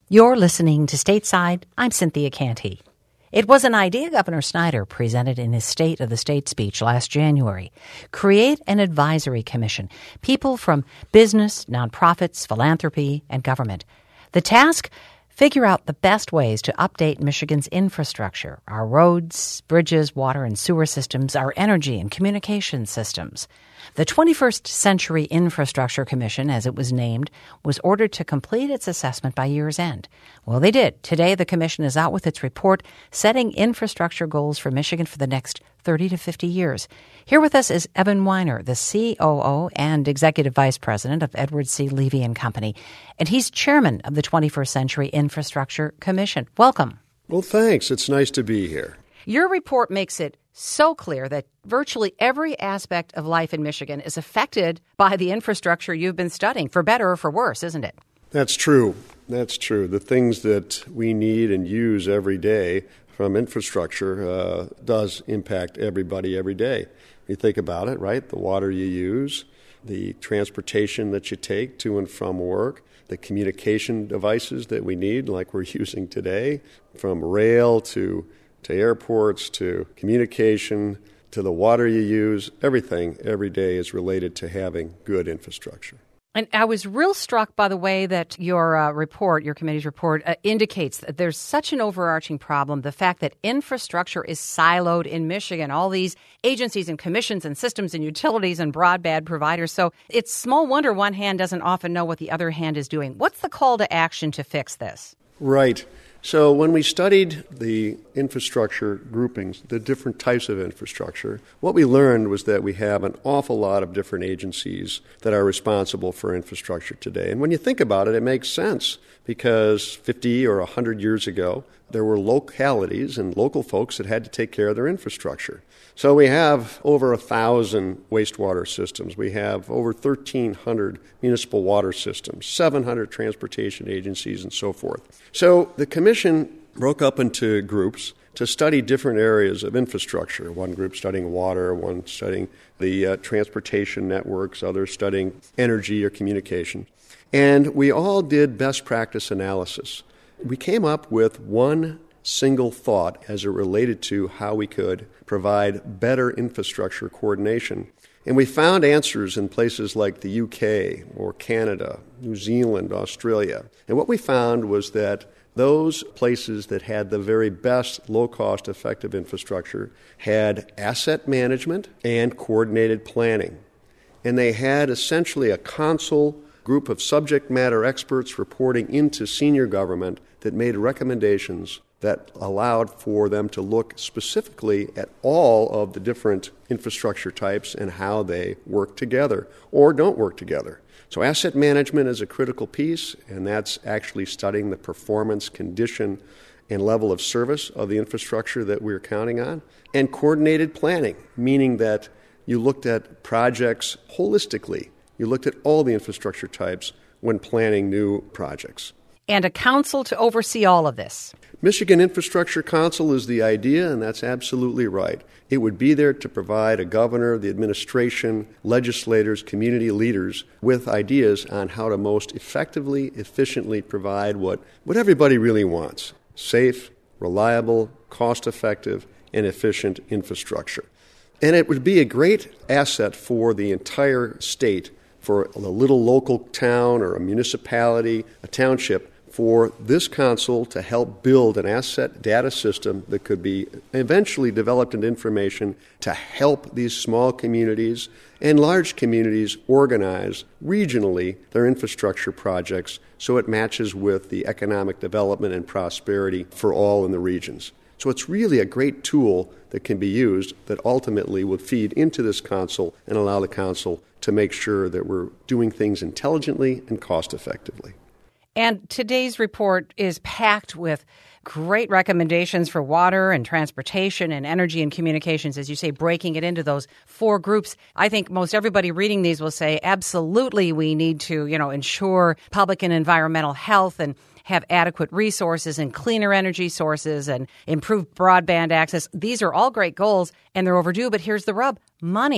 You're listening to Stateside. I'm Cynthia Canty. It was an idea Governor Snyder presented in his State of the State speech last January. Create an advisory commission, people from business, nonprofits, philanthropy, and government. The task? Figure out the best ways to update Michigan's infrastructure, our roads, bridges, water and sewer systems, our energy and communication systems. The 21st Century Infrastructure Commission, as it was named, was ordered to complete its assessment by year's end. Well, they did. Today, the commission is out with its report setting infrastructure goals for Michigan for the next 30 to 50 years. Here with us is Evan Weiner, the COO and Executive Vice President of Edward C. Levy & Company, and he's chairman of the 21st Century Infrastructure Commission. Welcome. Well, thanks. It's nice to be here. Your report makes it so clear that virtually every aspect of life in Michigan is affected by the infrastructure you've been studying, for better or for worse, isn't it? That's true. That's true. The things that we need and use every day from infrastructure does impact everybody every day. You think about it, right? The water you use, the transportation that you take to and from work, the communication devices that we need, like we're using today, from rail to airports, to communication, to the water you use. Everything every day is related to having good infrastructure. And I was real struck by the way that your report, your committee's report, indicates that there's such an overarching problem, the fact that infrastructure is siloed in Michigan, all these agencies and commissions and systems and utilities and broadband providers. So it's small wonder one hand doesn't often know what the other hand is doing. What's the call to action to fix this? Right. So when we studied the infrastructure groupings, the different types of infrastructure, what we learned was that we have an awful lot of different agencies that are responsible for infrastructure today. And when you think about it, it makes sense because 50 or 100 years ago, there were localities and local folks that had to take care of their infrastructure. So we have over 1,000 wastewater systems. We have over 1,300 municipal water systems, 700 transportation agencies, and so forth. So the commission broke up into groups to study different areas of infrastructure. One group studying water, one studying the transportation networks, others studying energy or communication. And we all did best practice analysis. We came up with one single thought as it related to how we could provide better infrastructure coordination. And we found answers in places like the UK or Canada, New Zealand, Australia. And what we found was that those places that had the very best low-cost, effective infrastructure had asset management and coordinated planning. And they had essentially a council group of subject matter experts reporting into senior government that made recommendations that allowed for them to look specifically at all of the different infrastructure types and how they work together or don't work together. So asset management is a critical piece, and that's actually studying the performance, condition, and level of service of the infrastructure that we're counting on. And coordinated planning, meaning that you looked at projects holistically. You looked at all the infrastructure types when planning new projects. And a council to oversee all of this. Michigan Infrastructure Council is the idea, and that's absolutely right. It would be there to provide a governor, the administration, legislators, community leaders with ideas on how to most effectively, efficiently provide what everybody really wants: safe, reliable, cost-effective, and efficient infrastructure. And it would be a great asset for the entire state, for a little local town or a municipality, a township, for this council to help build an asset data system that could be eventually developed into information to help these small communities and large communities organize regionally their infrastructure projects so it matches with the economic development and prosperity for all in the regions. So it's really a great tool that can be used that ultimately would feed into this council and allow the council to make sure that we're doing things intelligently and cost effectively. And today's report is packed with great recommendations for water and transportation and energy and communications, as you say, breaking it into those four groups. I think most everybody reading these will say, absolutely, we need to, ensure public and environmental health and have adequate resources and cleaner energy sources and improve broadband access. These are all great goals, and they're overdue, but here's the rub: money.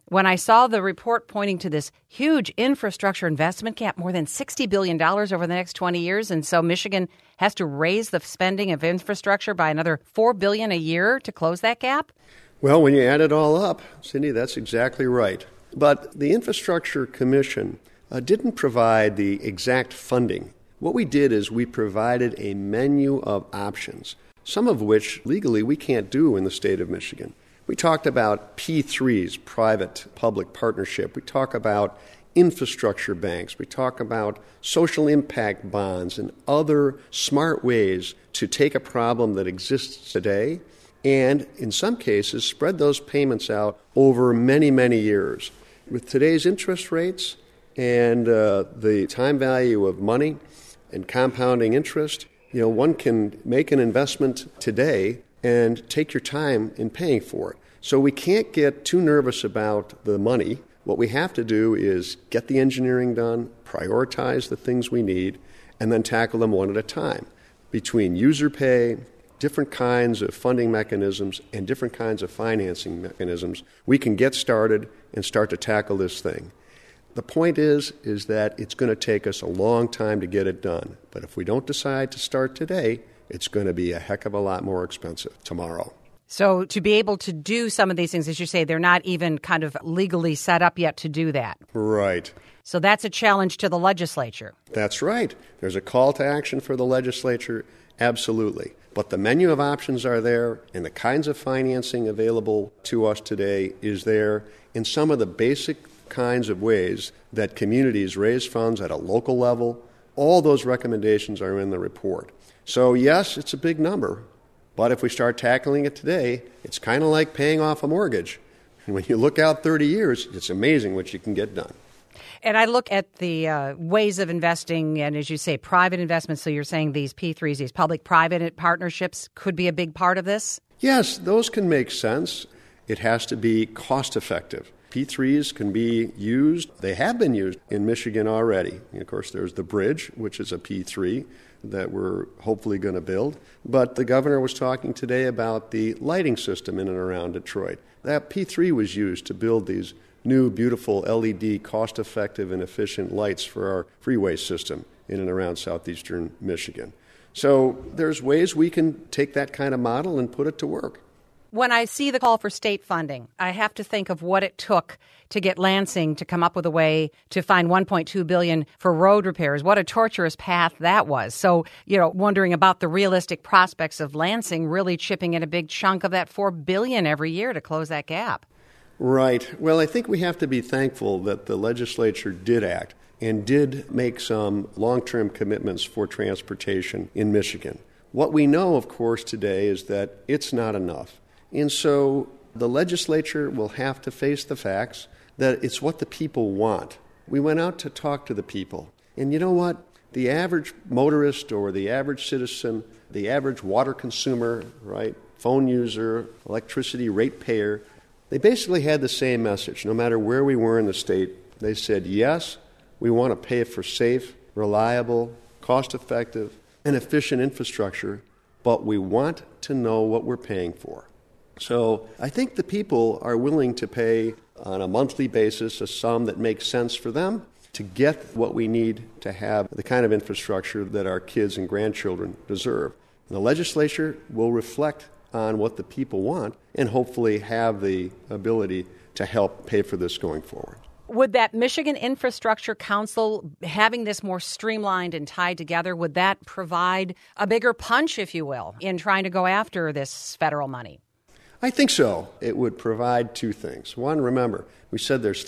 When I saw the report pointing to this huge infrastructure investment gap, more than $60 billion over the next 20 years, and so Michigan has to raise the spending of infrastructure by another $4 billion a year to close that gap? Well, when you add it all up, Cindy, that's exactly right. But the Infrastructure Commission didn't provide the exact funding. What we did is we provided a menu of options, some of which legally we can't do in the state of Michigan. We talked about P3s, private-public partnership. We talk about infrastructure banks. We talk about social impact bonds and other smart ways to take a problem that exists today and, in some cases, spread those payments out over many, many years. With today's interest rates and the time value of money and compounding interest, one can make an investment today and take your time in paying for it. So we can't get too nervous about the money. What we have to do is get the engineering done, prioritize the things we need, and then tackle them one at a time. Between user pay, different kinds of funding mechanisms, and different kinds of financing mechanisms, we can get started and start to tackle this thing. The point is that it's going to take us a long time to get it done. But if we don't decide to start today, it's going to be a heck of a lot more expensive tomorrow. So to be able to do some of these things, as you say, they're not even kind of legally set up yet to do that. Right. So that's a challenge to the legislature. That's right. There's a call to action for the legislature, absolutely. But the menu of options are there, and the kinds of financing available to us today is there in some of the basic kinds of ways that communities raise funds at a local level. All those recommendations are in the report. So, yes, it's a big number, but if we start tackling it today, it's kind of like paying off a mortgage. And when you look out 30 years, it's amazing what you can get done. And I look at the ways of investing, and as you say, private investments. So you're saying these P3s, these public-private partnerships could be a big part of this? Yes, those can make sense. It has to be cost-effective. P3s can be used. They have been used in Michigan already. And of course, there's the bridge, which is a P3 that we're hopefully going to build. But the governor was talking today about the lighting system in and around Detroit. That P3 was used to build these new, beautiful LED, cost-effective and efficient lights for our freeway system in and around southeastern Michigan. So there's ways we can take that kind of model and put it to work. When I see the call for state funding, I have to think of what it took to get Lansing to come up with a way to find $1.2 billion for road repairs. What a torturous path that was. So, wondering about the realistic prospects of Lansing really chipping in a big chunk of that $4 billion every year to close that gap. Right. Well, I think we have to be thankful that the legislature did act and did make some long-term commitments for transportation in Michigan. What we know, of course, today is that it's not enough. And so the legislature will have to face the facts that it's what the people want. We went out to talk to the people. And you know what? The average motorist or the average citizen, the average water consumer, right, phone user, electricity ratepayer, they basically had the same message. No matter where we were in the state, they said, yes, we want to pay for safe, reliable, cost-effective, and efficient infrastructure, but we want to know what we're paying for. So I think the people are willing to pay on a monthly basis a sum that makes sense for them to get what we need to have the kind of infrastructure that our kids and grandchildren deserve. And the legislature will reflect on what the people want and hopefully have the ability to help pay for this going forward. Would that Michigan Infrastructure Council, having this more streamlined and tied together, would that provide a bigger punch, if you will, in trying to go after this federal money? I think so. It would provide two things. One, remember, we said there's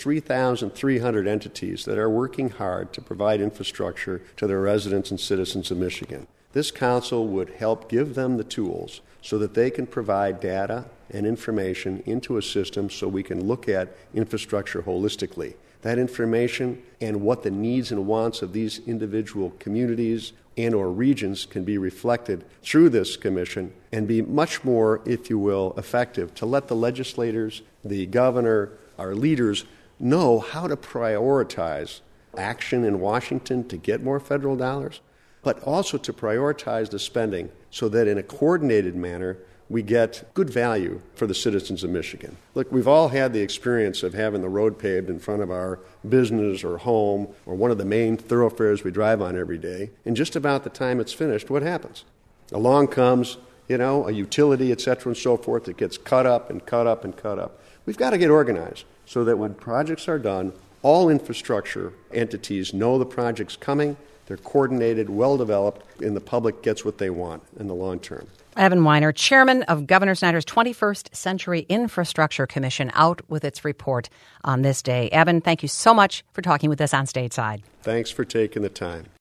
3,300 entities that are working hard to provide infrastructure to their residents and citizens of Michigan. This council would help give them the tools so that they can provide data and information into a system so we can look at infrastructure holistically. That information and what the needs and wants of these individual communities and or regions can be reflected through this commission and be much more, if you will, effective to let the legislators, the governor, our leaders know how to prioritize action in Washington to get more federal dollars, but also to prioritize the spending so that in a coordinated manner we get good value for the citizens of Michigan. Look, we've all had the experience of having the road paved in front of our business or home or one of the main thoroughfares we drive on every day, and just about the time it's finished, what happens? Along comes, a utility, et cetera, and so forth, that gets cut up and cut up and cut up. We've got to get organized so that when projects are done, all infrastructure entities know the project's coming, they're coordinated, well-developed, and the public gets what they want in the long term. Evan Weiner, chairman of Governor Snyder's 21st Century Infrastructure Commission, out with its report on this day. Evan, thank you so much for talking with us on Stateside. Thanks for taking the time.